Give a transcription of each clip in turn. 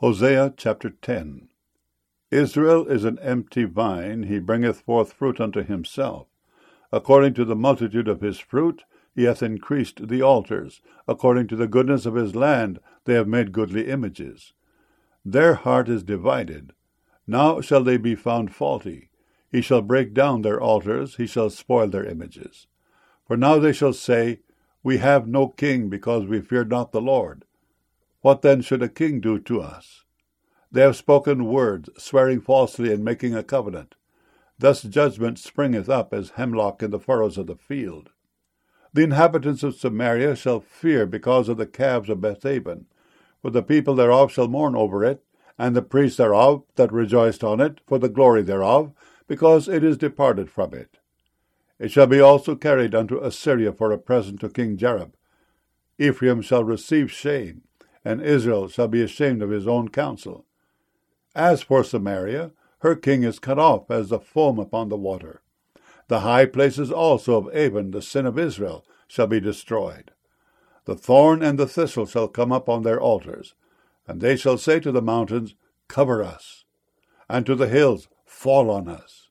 Hosea chapter 10. Israel is an empty vine, he bringeth forth fruit unto himself. According to the multitude of his fruit he hath increased the altars. According to the goodness of his land they have made goodly images. Their heart is divided. Now shall they be found faulty. He shall break down their altars, he shall spoil their images. For now they shall say, We have no king, because we fear not the Lord. What then should a king do to us? They have spoken words, swearing falsely and making a covenant. Thus judgment springeth up as hemlock in the furrows of the field. The inhabitants of Samaria shall fear because of the calves of Bethaven, for the people thereof shall mourn over it, and the priests thereof that rejoiced on it, for the glory thereof, because it is departed from it. It shall be also carried unto Assyria for a present to King Jareb. Ephraim shall receive shame, and Israel shall be ashamed of his own counsel. As for Samaria, her king is cut off as the foam upon the water. The high places also of Avon, the sin of Israel, shall be destroyed. The thorn and the thistle shall come up on their altars, and they shall say to the mountains, Cover us, and to the hills, Fall on us.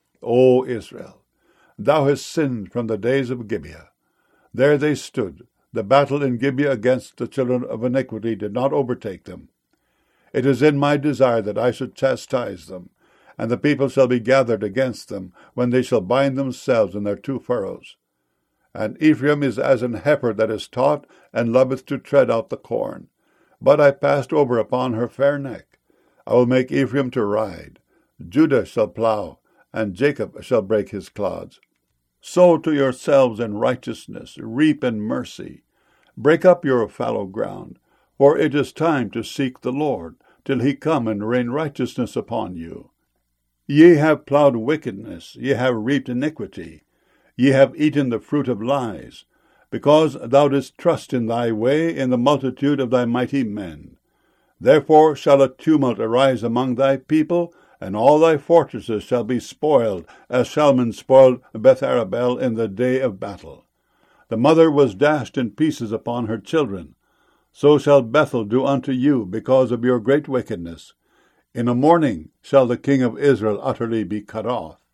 O Israel, thou hast sinned from the days of Gibeah. There they stood. The battle in Gibeah against the children of iniquity did not overtake them. It is in my desire that I should chastise them, and the people shall be gathered against them, when they shall bind themselves in their two furrows. And Ephraim is as an heifer that is taught, and loveth to tread out the corn. But I passed over upon her fair neck. I will make Ephraim to ride. Judah shall plow, and Jacob shall break his clods. Sow to yourselves in righteousness, reap in mercy. Break up your fallow ground, for it is time to seek the Lord, till he come and rain righteousness upon you. Ye have plowed wickedness, ye have reaped iniquity, ye have eaten the fruit of lies, because thou didst trust in thy way in the multitude of thy mighty men. Therefore shall a tumult arise among thy people, and all thy fortresses shall be spoiled, as Shalman spoiled Betharabel in the day of battle. The mother was dashed in pieces upon her children. So shall Bethel do unto you, because of your great wickedness. In a morning shall the king of Israel utterly be cut off.